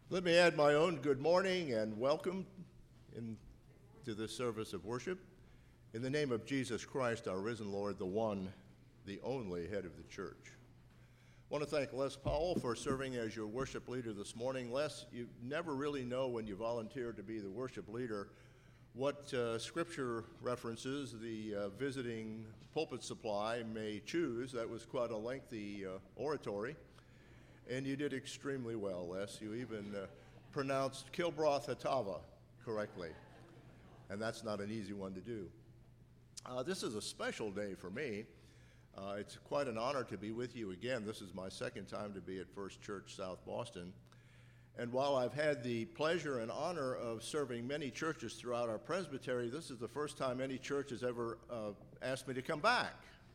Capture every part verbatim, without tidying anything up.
Let me add my own good morning and welcome in, to this service of worship. In the name of Jesus Christ, our risen Lord, the one, the only head of the church. I want to thank Les Powell for serving as your worship leader this morning. Les, you never really know when you volunteer to be the worship leader what uh, scripture references the uh, visiting pulpit supply may choose. That was quite a lengthy uh, oratory. And you did extremely well, Les. You even uh, pronounced Kilbroth Hatava correctly. And that's not an easy one to do. Uh, this is a special day for me. Uh, it's quite an honor to be with you again. This is my second time to be at First Church South Boston. And while I've had the pleasure and honor of serving many churches throughout our presbytery, this is the first time any church has ever uh, asked me to come back.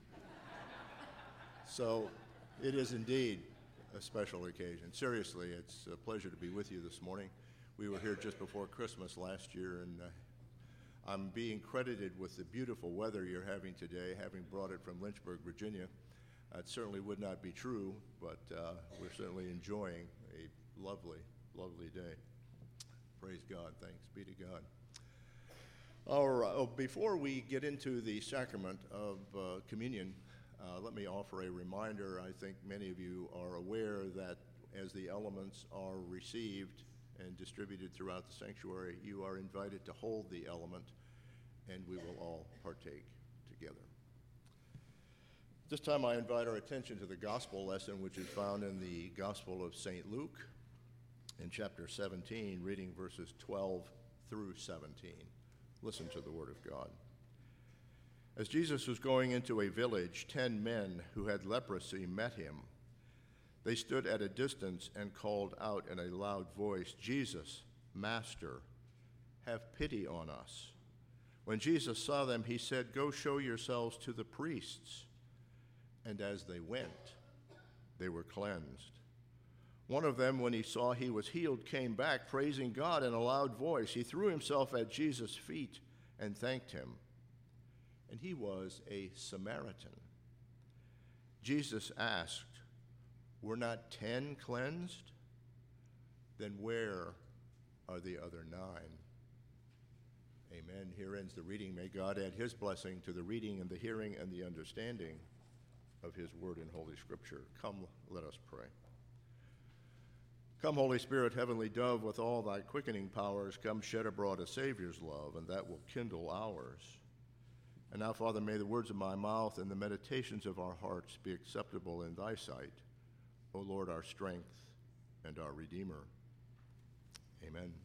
So it is indeed a special occasion. Seriously, it's a pleasure to be with you this morning. We were here just before Christmas last year, and uh, I'm being credited with the beautiful weather you're having today, having brought it from Lynchburg, Virginia. Uh, it certainly would not be true, but uh, we're certainly enjoying a lovely, lovely day. Praise God. Thanks be to God. All right. Oh, before we get into the sacrament of uh, communion, Uh, let me offer a reminder. I think many of you are aware that as the elements are received and distributed throughout the sanctuary, you are invited to hold the element, and we will all partake together. This time I invite our attention to the gospel lesson, which is found in the Gospel of Saint Luke in chapter seventeen, reading verses twelve through seventeen. Listen to the word of God. As Jesus was going into a village, ten men who had leprosy met him. They stood at a distance and called out in a loud voice, "Jesus, Master, have pity on us." When Jesus saw them, he said, "Go show yourselves to the priests." And as they went, they were cleansed. One of them, when he saw he was healed, came back, praising God in a loud voice. He threw himself at Jesus' feet and thanked him. And he was a Samaritan. Jesus asked, "Were not ten cleansed? Then where are the other nine?" Amen. Here ends the reading. May God add his blessing to the reading and the hearing and the understanding of his word in Holy Scripture. Come, let us pray. Come, Holy Spirit, heavenly dove, with all thy quickening powers, come shed abroad a Savior's love, and that will kindle ours. And now, Father, may the words of my mouth and the meditations of our hearts be acceptable in thy sight, O Lord, our strength and our Redeemer. Amen.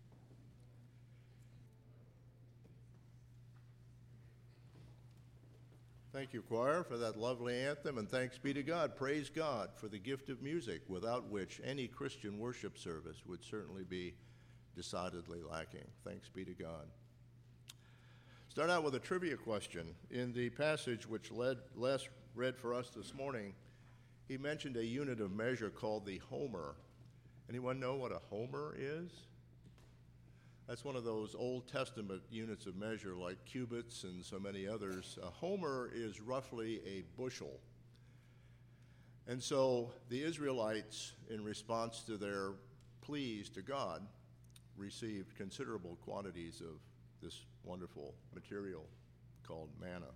Thank you, choir, for that lovely anthem, and thanks be to God. Praise God for the gift of music, without which any Christian worship service would certainly be decidedly lacking. Thanks be to God. Start out with a trivia question. In the passage which led, Les read for us this morning, he mentioned a unit of measure called the homer. Anyone know what a homer is? That's one of those Old Testament units of measure like cubits and so many others. A homer is roughly a bushel. And so the Israelites, in response to their pleas to God, received considerable quantities of this wonderful material called manna.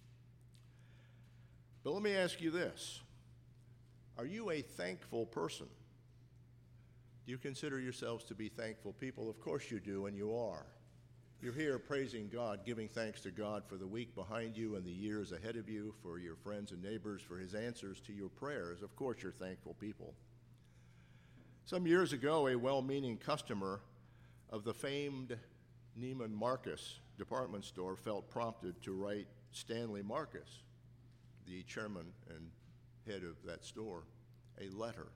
But let me ask you this. Are you a thankful person? Do you consider yourselves to be thankful people? Of course you do, and you are. You're here praising God, giving thanks to God for the week behind you and the years ahead of you, for your friends and neighbors, for his answers to your prayers. Of course you're thankful people. Some years ago, a well-meaning customer of the famed Neiman Marcus department store felt prompted to write Stanley Marcus, the chairman and head of that store, a letter.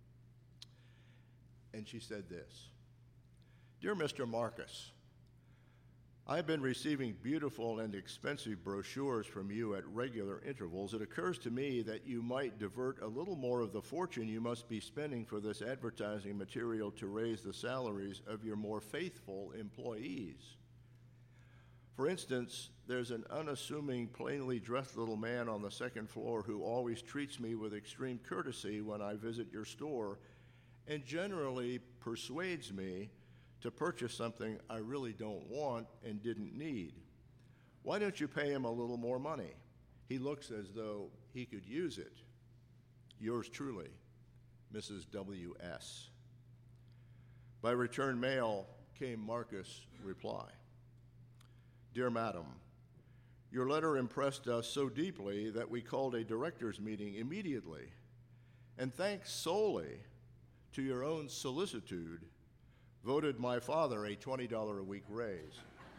And she said this: "Dear Mister Marcus, I've been receiving beautiful and expensive brochures from you at regular intervals. It occurs to me that you might divert a little more of the fortune you must be spending for this advertising material to raise the salaries of your more faithful employees. For instance, there's an unassuming, plainly dressed little man on the second floor who always treats me with extreme courtesy when I visit your store, and generally persuades me to purchase something I really don't want and didn't need. Why don't you pay him a little more money? He looks as though he could use it. Yours truly, Missus W S By return mail came Marcus' reply. Dear Madam, your letter impressed us so deeply that we called a directors' meeting immediately, and thanks solely to your own solicitude, voted my father a twenty dollars a week raise.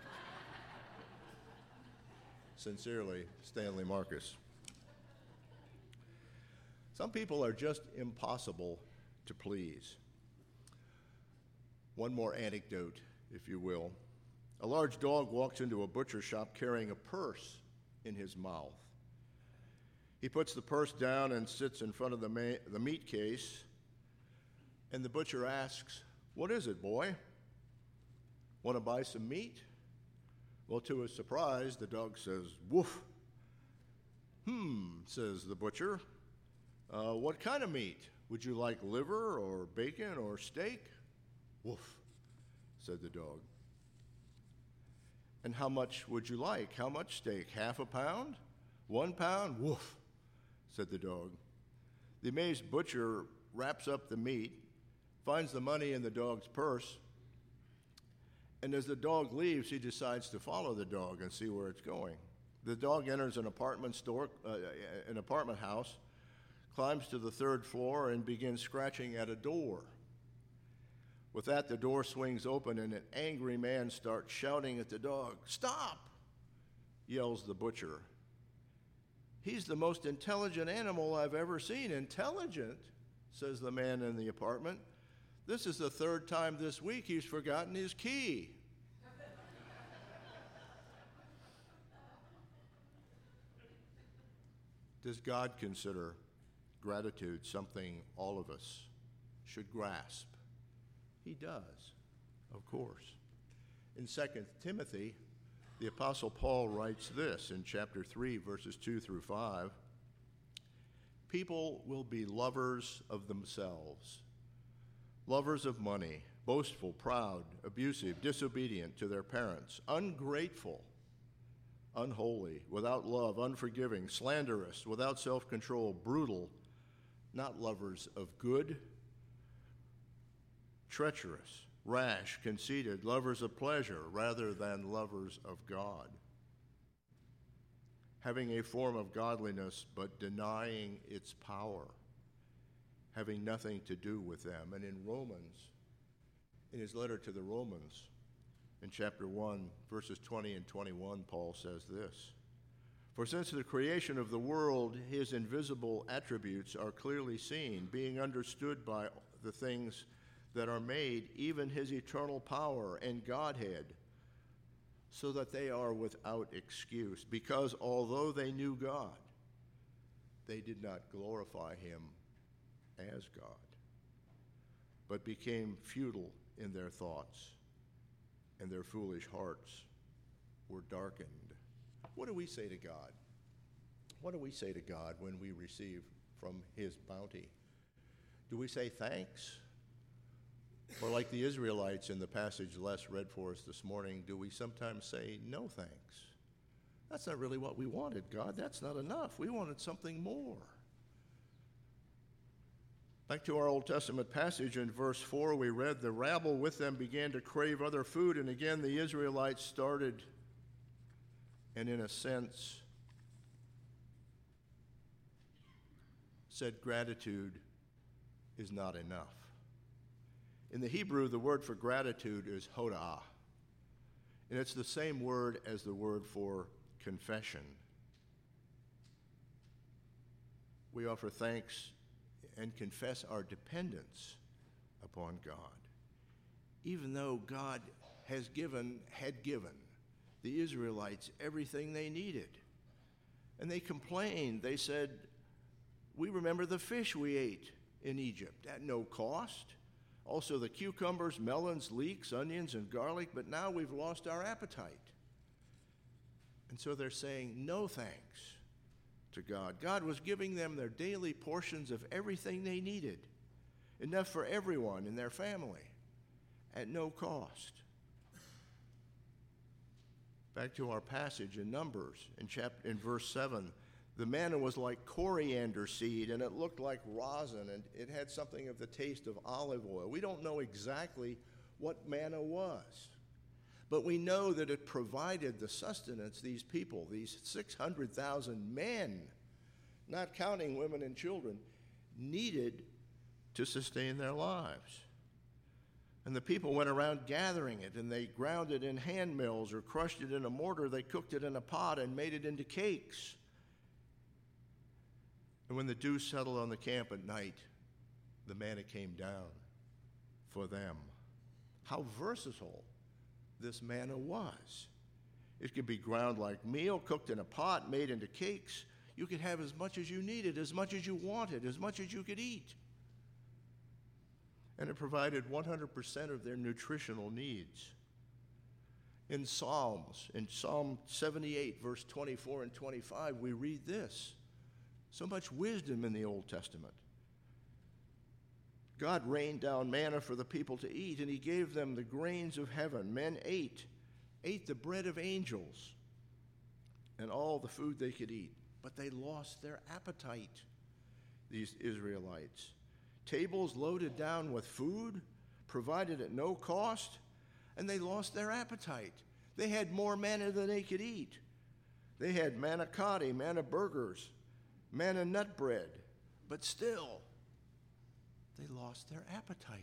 Sincerely, Stanley Marcus. Some people are just impossible to please. One more anecdote, if you will. A large dog walks into a butcher shop carrying a purse in his mouth. He puts the purse down and sits in front of the, ma- the meat case, and the butcher asks, "What is it, boy? Want to buy some meat?" Well, to his surprise, the dog says, "Woof." "Hmm," says the butcher. Uh, what kind of meat? Would you like liver or bacon or steak?" "Woof," said the dog. "And how much would you like? How much steak? Half a pound? One pound?" "Woof," said the dog. The amazed butcher wraps up the meat, finds the money in the dog's purse, and as the dog leaves, he decides to follow the dog and see where it's going. The dog enters an apartment store, uh, an apartment house, climbs to the third floor, and begins scratching at a door. With that, the door swings open, and an angry man starts shouting at the dog. "Stop!" yells the butcher. "He's the most intelligent animal I've ever seen." "Intelligent?" says the man in the apartment. "This is the third time this week he's forgotten his key." Does God consider gratitude something all of us should grasp? He does, of course. In Second Timothy, the Apostle Paul writes this in chapter three, verses two through five. People will be lovers of themselves, lovers of money, boastful, proud, abusive, disobedient to their parents, ungrateful, unholy, without love, unforgiving, slanderous, without self-control, brutal, not lovers of good, treacherous, rash, conceited, lovers of pleasure rather than lovers of God, having a form of godliness but denying its power, having nothing to do with them. And in Romans, in his letter to the Romans, in chapter one, verses twenty and twenty-one, Paul says this: "For since the creation of the world, his invisible attributes are clearly seen, being understood by the things that are made, even his eternal power and Godhead, so that they are without excuse. Because although they knew God, they did not glorify him as God, but became futile in their thoughts, and their foolish hearts were darkened." What do we say to God? What do we say to God when we receive from his bounty? Do we say thanks? Or like the Israelites in the passage Les read for us this morning, do we sometimes say no thanks? That's not really what we wanted, God. That's not enough. We wanted something more. Back to our Old Testament passage in verse four, we read, "The rabble with them began to crave other food, and again the Israelites started, and in a sense said gratitude is not enough." In the Hebrew, the word for gratitude is hodah, and it's the same word as the word for confession. We offer thanks and confess our dependence upon God, even though God has given, had given the Israelites everything they needed. And they complained. They said, "We remember the fish we ate in Egypt at no cost. Also the cucumbers, melons, leeks, onions, and garlic, but now we've lost our appetite." And so they're saying no thanks to God. God was giving them their daily portions of everything they needed. enough for everyone in their family, at no cost. Back to our passage in Numbers, in, chapter, in verse seven, the manna was like coriander seed, and it looked like rosin, and it had something of the taste of olive oil. We don't know exactly what manna was, but we know that it provided the sustenance these people, these six hundred thousand men, not counting women and children, needed to sustain their lives. And the people went around gathering it, and they ground it in hand mills or crushed it in a mortar. They cooked it in a pot and made it into cakes. And when the dew settled on the camp at night, the manna came down for them. How versatile this manna was. It could be ground like meal, cooked in a pot, made into cakes. You could have as much as you needed, as much as you wanted, as much as you could eat. And it provided one hundred percent of their nutritional needs. In Psalms, in Psalm seventy-eight, verse twenty-four and twenty-five, we read this. So much wisdom in the Old Testament. God rained down manna for the people to eat, and he gave them the grains of heaven. Men ate, ate the bread of angels, and all the food they could eat. But they lost their appetite, these Israelites. Tables loaded down with food, provided at no cost, and they lost their appetite. They had more manna than they could eat. They had manicotti, manna burgers, manna nut bread, but still, they lost their appetite.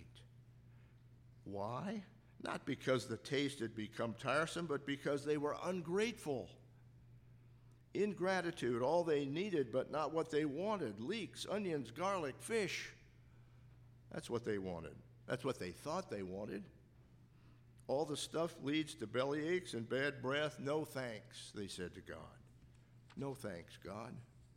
Why? Not because the taste had become tiresome, but because they were ungrateful. Ingratitude, all they needed, but not what they wanted. Leeks, onions, garlic, fish. That's what they wanted. That's what they thought they wanted. All the stuff leads to belly aches and bad breath. No thanks, they said to God. No thanks, God.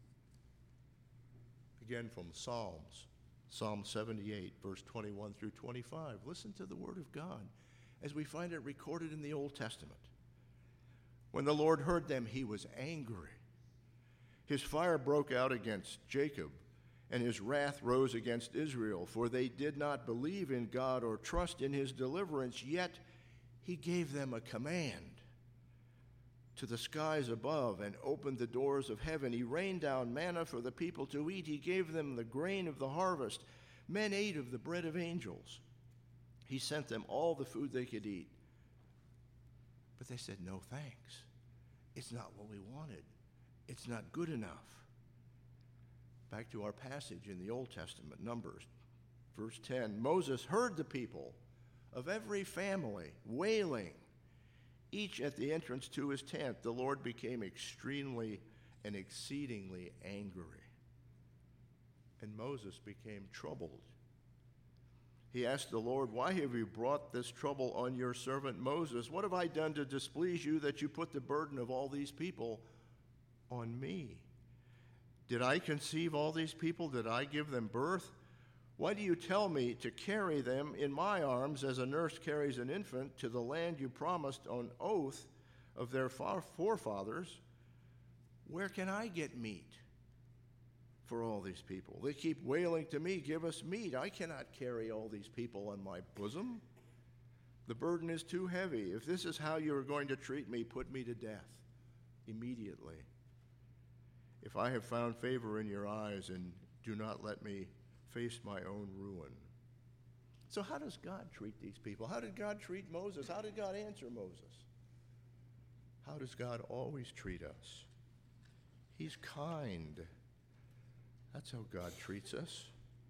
Again from Psalms, Psalm seventy-eight, verse twenty-one through twenty-five. Listen to the word of God as we find it recorded in the Old Testament. When the Lord heard them, he was angry. His fire broke out against Jacob, and his wrath rose against Israel, for they did not believe in God or trust in his deliverance, yet he gave them a command to the skies above and opened the doors of heaven. He rained down manna for the people to eat. He gave them the grain of the harvest. Men ate of the bread of angels. He sent them all the food they could eat. But they said, no thanks. It's not what we wanted. It's not good enough. Back to our passage in the Old Testament, Numbers, verse ten. Moses heard the people of every family wailing, each at the entrance to his tent. The Lord became extremely and exceedingly angry, and Moses became troubled. He asked the Lord, why have you brought this trouble on your servant Moses? What have I done to displease you that you put the burden of all these people on me? Did I conceive all these people? Did I give them birth? Why do you tell me to carry them in my arms as a nurse carries an infant to the land you promised on oath of their forefathers? Where can I get meat for all these people? They keep wailing to me, give us meat. I cannot carry all these people on my bosom. The burden is too heavy. If this is how you are going to treat me, put me to death immediately. If I have found favor in your eyes, and do not let me face my own ruin. So how does God treat these people? How did God treat Moses? How did God answer Moses? How does God always treat us? He's kind. That's how God treats us.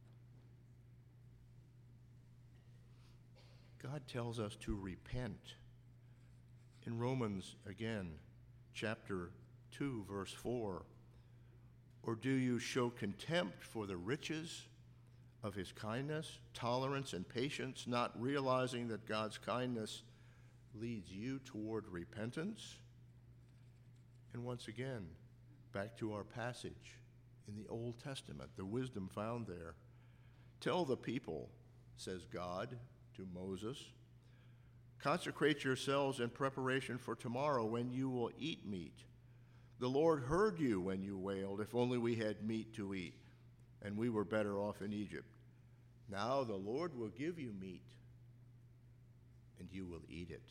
God tells us to repent. In Romans, again, chapter two, verse four, or do you show contempt for the riches of his kindness, tolerance, and patience, not realizing that God's kindness leads you toward repentance? And once again, back to our passage in the Old Testament, the wisdom found there. Tell the people, says God to Moses, consecrate yourselves in preparation for tomorrow when you will eat meat. The Lord heard you when you wailed, if only we had meat to eat, and we were better off in Egypt. Now the Lord will give you meat, and you will eat it.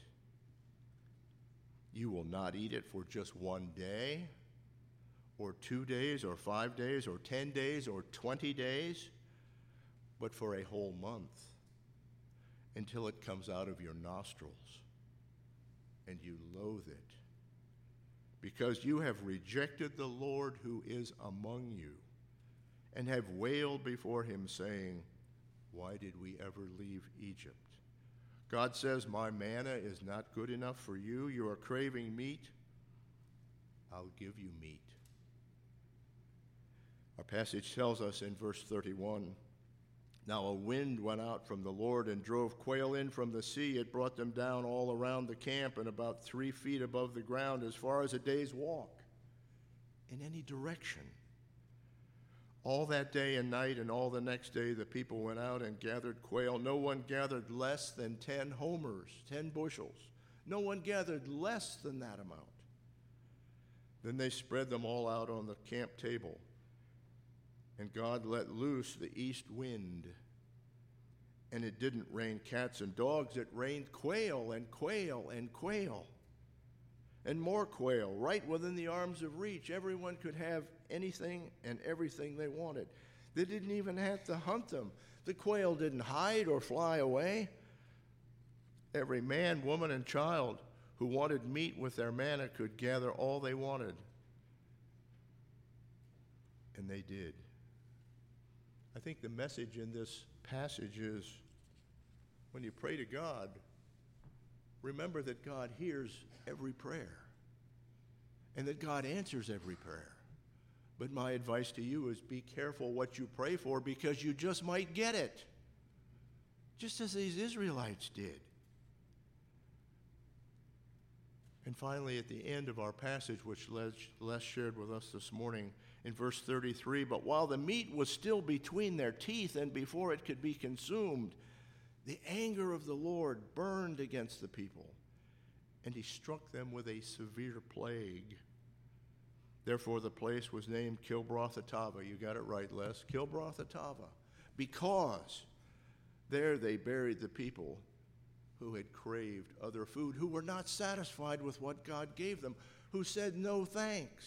You will not eat it for just one day, or two days, or five days, or ten days, or twenty days, but for a whole month, until it comes out of your nostrils, and you loathe it, because you have rejected the Lord who is among you, and have wailed before him, saying, why did we ever leave Egypt? God says, my manna is not good enough for you. You are craving meat. I'll give you meat. Our passage tells us in verse thirty-one, now a wind went out from the Lord and drove quail in from the sea. It brought them down all around the camp and about three feet above the ground, as far as a day's walk, in any direction. All that day and night and all the next day the people went out and gathered quail. No one gathered less than ten homers, ten bushels. No one gathered less than that amount. Then they spread them all out on the camp table. And God let loose the east wind. And it didn't rain cats and dogs. It rained quail and quail and quail. And more quail, right within the arms of reach. Everyone could have anything and everything they wanted. They didn't even have to hunt them. The quail didn't hide or fly away. Every man, woman, and child who wanted meat with their manna could gather all they wanted. And they did. I think the message in this passage is, when you pray to God, remember that God hears every prayer and that God answers every prayer. But my advice to you is be careful what you pray for, because you just might get it, just as these Israelites did. And finally, at the end of our passage, which Les shared with us this morning, in verse thirty-three, but while the meat was still between their teeth and before it could be consumed, the anger of the Lord burned against the people, and he struck them with a severe plague. Therefore the place was named Kibroth-Hattaavah. You got it right, Les. Kibroth-Hattaavah. Because there they buried the people who had craved other food, who were not satisfied with what God gave them, who said no thanks.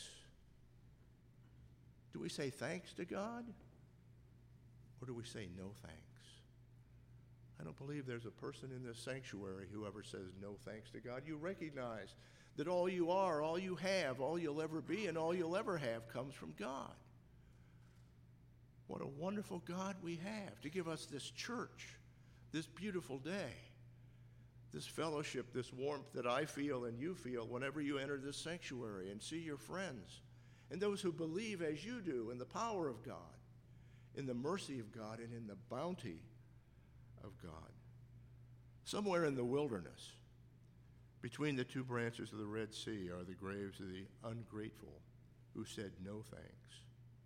Do we say thanks to God? Or do we say no thanks? I don't believe there's a person in this sanctuary who ever says no thanks to God. You recognize that all you are, all you have, all you'll ever be, and all you'll ever have comes from God. What a wonderful God we have to give us this church, this beautiful day, this fellowship, this warmth that I feel and you feel whenever you enter this sanctuary and see your friends and those who believe as you do in the power of God, in the mercy of God, and in the bounty of God. Somewhere in the wilderness, between the two branches of the Red Sea, are the graves of the ungrateful who said no thanks.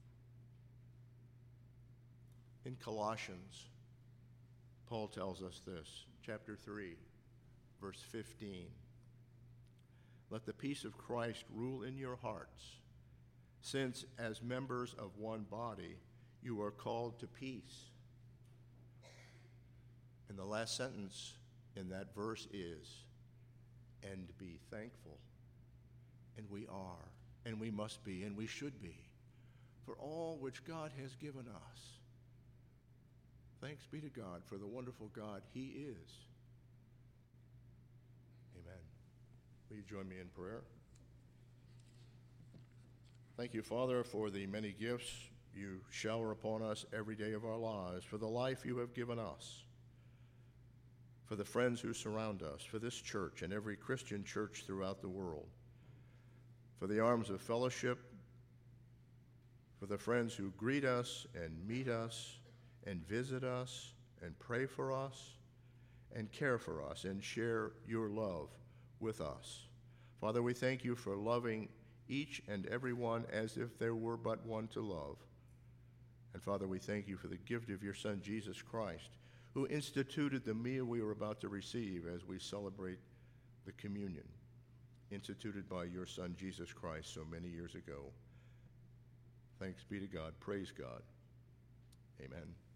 In Colossians, Paul tells us this, chapter three, verse fifteen. Let the peace of Christ rule in your hearts, since as members of one body you are called to peace. And the last sentence in that verse is, and be thankful. And we are, and we must be, and we should be, for all which God has given us. Thanks be to God for the wonderful God he is. Amen. Will you join me in prayer? Thank you, Father, for the many gifts you shower upon us every day of our lives, for the life you have given us, for the friends who surround us, for this church and every Christian church throughout the world, for the arms of fellowship, for the friends who greet us and meet us and visit us and pray for us and care for us and share your love with us. Father, we thank you for loving each and every one as if there were but one to love. And Father, we thank you for the gift of your Son, Jesus Christ, who instituted the meal we are about to receive as we celebrate the communion, instituted by your Son, Jesus Christ, so many years ago. Thanks be to God. Praise God. Amen.